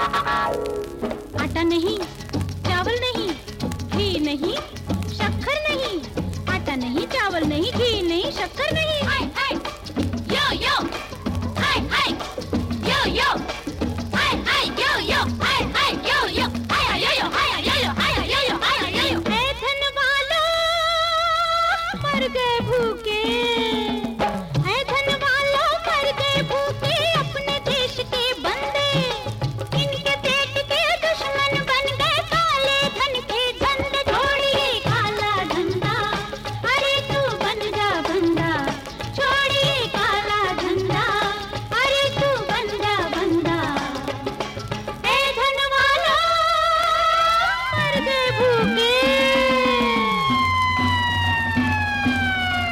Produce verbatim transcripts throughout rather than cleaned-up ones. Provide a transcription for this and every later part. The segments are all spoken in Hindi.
आटा नहीं, चावल नहीं, घी नहीं, शक्कर नहीं। आटा नहीं, चावल नहीं, घी नहीं, शक्कर नहीं। हाय हाय यो यो, हाय हाय यो यो, हाय हाय यो यो, हाय हाय यो यो, हाय यो यो, हाय यो यो, हाय यो यो, हाय यो यो। ऐ धन वालों मर गए भूखे, ऐ धन वालों मर गए भूखे, अपने देश के बंदे इनके पेट के दुश्मन बन गए, काले धन के धंधे। छोड़िए काला धंधा, अरे तू बन जा बंदा, छोड़िए काला धंधा, अरे तू बन जा बंदा। ऐ धन वालों मर गए भूखे।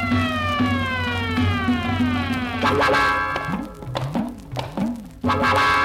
La la la. La la la.